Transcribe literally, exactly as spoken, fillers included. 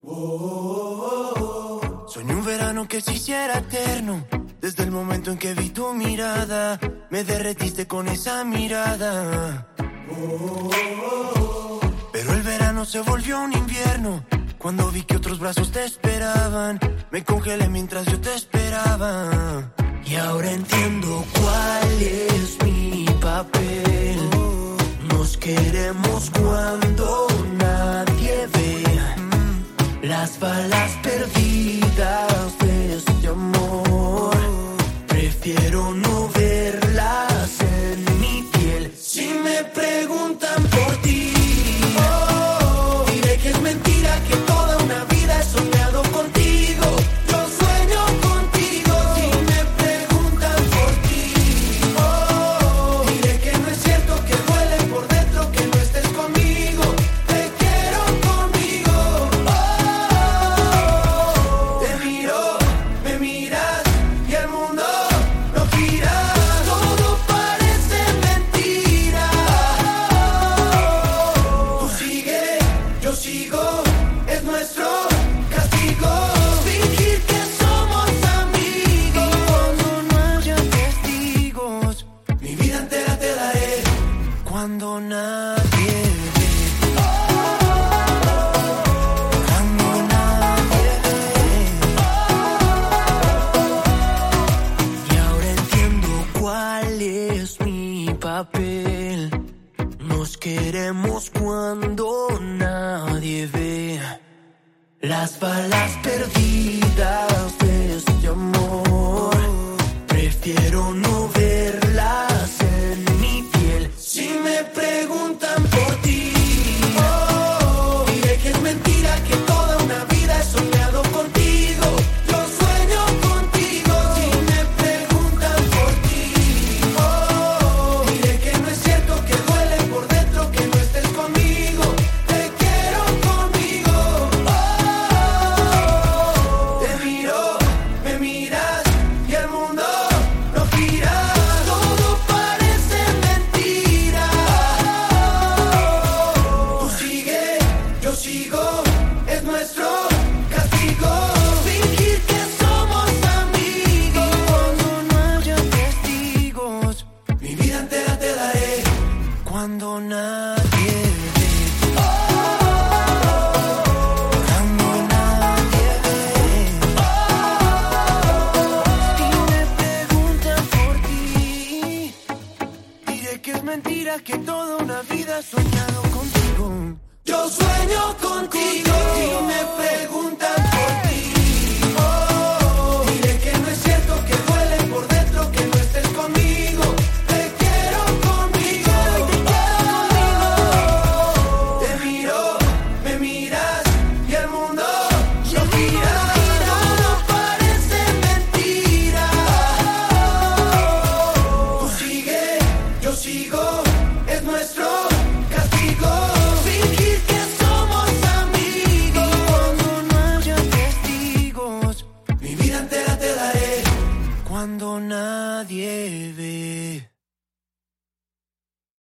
Soñé un verano que se hiciera eterno. Desde el momento en que vi tu mirada, me derretiste con esa mirada. Pero el verano se volvió un invierno. Cuando vi que otros brazos te esperaban, me congelé mientras yo te esperaba. Y ahora entiendo cuál es mi papel. Nos queremos cuando nadie ve las balas perdidas de este amor. Prefiero no verlas en mi piel. Si me preguntan por ti, oh, diré que es mentira, que toda una vida he soñado contigo. Yo sueño contigo. Si me preguntan por ti, oh, diré que no es cierto, que duele por dentro que no estés conmigo. Te quiero conmigo. Oh, te miro, me miras y el mundo no gira. Todo parece mentira. Tú sigue, yo sigo, es nuestro castigo. Fingir que somos amigos cuando no haya testigos. Mi vida entera te daré cuando nadie ve. Cuando nadie ve. Y ahora entiendo cuál es mi papel. Nos queremos cuando nadie ve las balas perdidas de este amor. Prefiero no